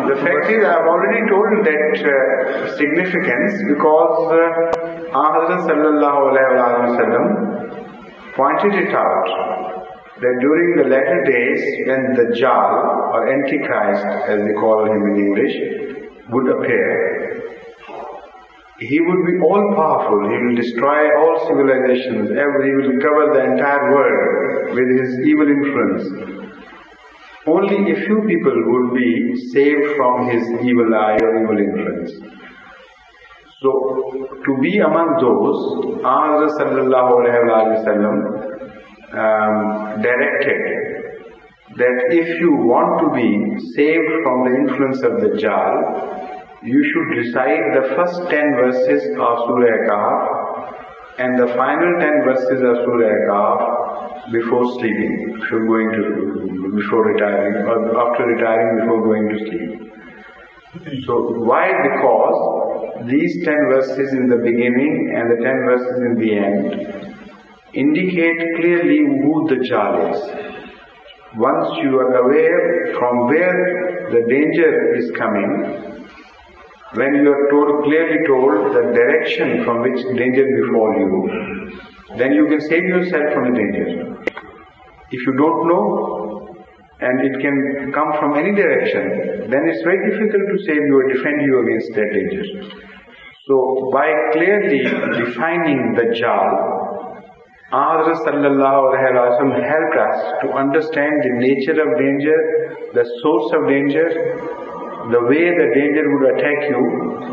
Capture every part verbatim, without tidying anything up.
The fact is, I have already told that uh, significance because uh, Hazrat Sallallahu Alaihi Wasallam pointed it out that during the latter days when the Dajjal or Antichrist, as they call him in English, would appear, he would be all powerful. He will destroy all civilizations. He will cover the entire world with his evil influence. Only a few people would be saved from his evil eye or evil influence. So, to be among those, Hazrat Sallallahu Alaihi Wasallam um, directed that if you want to be saved from the influence of the Dajjal, you should recite the first ten verses of Surah Kahf and the final ten verses of Surah Kahf before sleeping, before going to, before retiring, or after retiring before going to sleep. So why? Because these ten verses in the beginning and the ten verses in the end indicate clearly who the Dajjal is. Once you are aware from where the danger is coming, when you are told, clearly told the direction from which danger befall you, then you can save yourself from the danger. If you don't know, and it can come from any direction, then it's very difficult to save you or defend you against that danger. So, by clearly defining the Dajjal, Hazrat Sallallahu Alaihi Wasallam helped us to understand the nature of danger, the source of danger, the way the danger would attack you,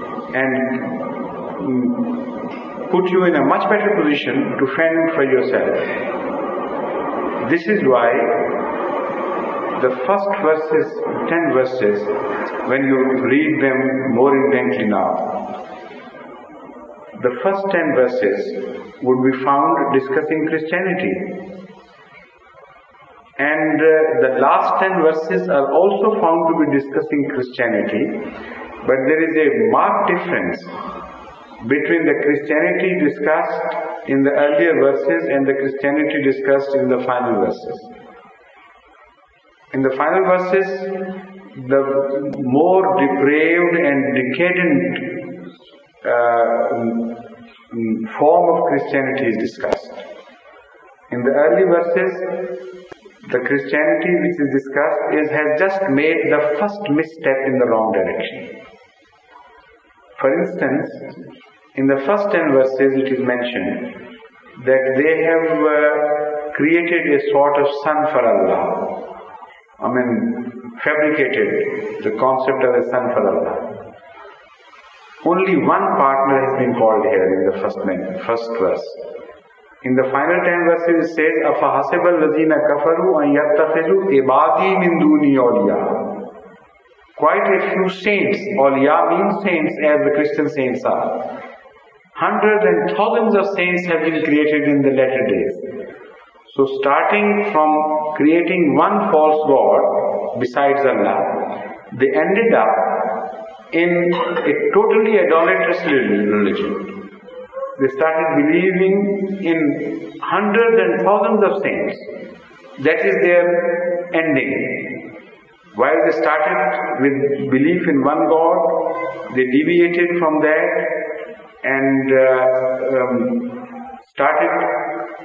and put you in a much better position to fend for yourself. This is why the first verses, ten verses, when you read them more intently now, the first ten verses would be found discussing Christianity. And uh, the last ten verses are also found to be discussing Christianity, but there is a marked difference between the Christianity discussed in the earlier verses and the Christianity discussed in the final verses. In the final verses, the more depraved and decadent uh, form of Christianity is discussed. In the early verses, the Christianity which is discussed is, has just made the first misstep in the wrong direction. For instance, in the first ten verses it is mentioned that they have uh, created a sort of son for Allah. I mean, fabricated the concept of a son for Allah. Only one partner has been called here in the first, first verse. In the final ten verses it says, أَفَحَسِبَ الَّذِينَ كَفَرُوا أَنْ يَتَّخِذُوا عِبَادِي مِنْ دُونِي أَوْلِيَاءَ. Quite a few saints, awliya means saints as the Christian saints are. Hundreds and thousands of saints have been created in the latter days. So starting from creating one false god besides Allah, they ended up in a totally idolatrous religion. They started believing in hundreds and thousands of saints. That is their ending. While they started with belief in one God, they deviated from that and uh, um, started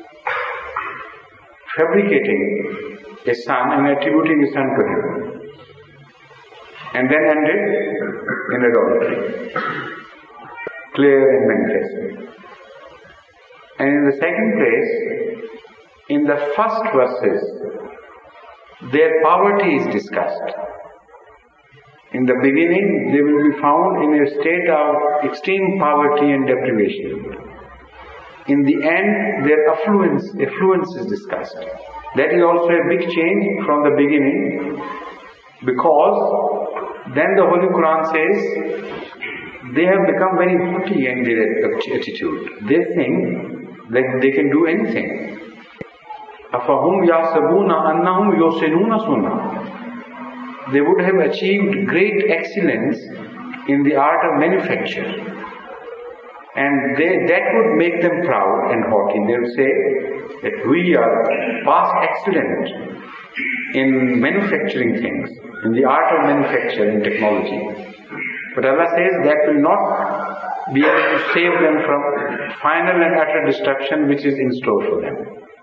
fabricating a son and attributing a son to him. And then ended in idolatry. Clear and manifest. And in the second place, in the first verses, their poverty is discussed. In the beginning, they will be found in a state of extreme poverty and deprivation. In the end, their affluence, affluence is discussed. That is also a big change from the beginning, because then the Holy Quran says, they have become very haughty in their attitude. They think that they can do anything. أَفَهُمْ يَحْسَبُونَ أَنَّهُمْ يُحْسِنُونَ صُنْعًا. They would have achieved great excellence in the art of manufacture. And they, that would make them proud and haughty. They would say that we are past excellent in manufacturing things, in the art of manufacture and technology. But Allah says that will not be able to save them from final and utter destruction which is in store for them.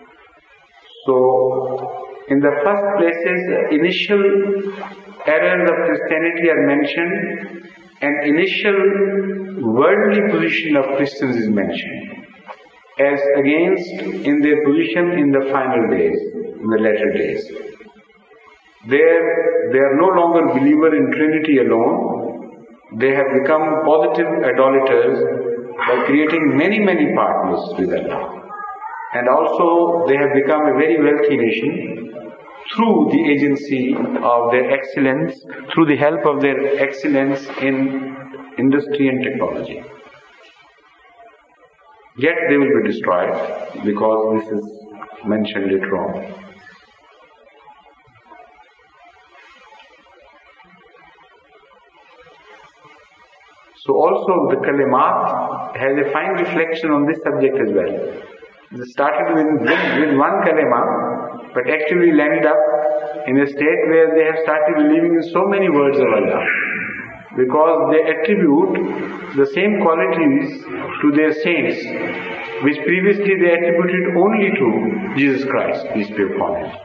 So, in the first places, initial errors of Christianity are mentioned, and initial worldly position of Christians is mentioned, as against in their position in the final days, in the latter days. There, they are no longer believers in Trinity alone. They have become positive idolaters by creating many, many partners with Allah. And also, they have become a very wealthy nation through the agency of their excellence, through the help of their excellence in industry and technology. Yet they will be destroyed because this is mentioned later on. So also the kalimat has a fine reflection on this subject as well. It started with, with one kalima, but actually landed up in a state where they have started believing in so many words of Allah, because they attribute the same qualities to their saints, which previously they attributed only to Jesus Christ, peace be upon him.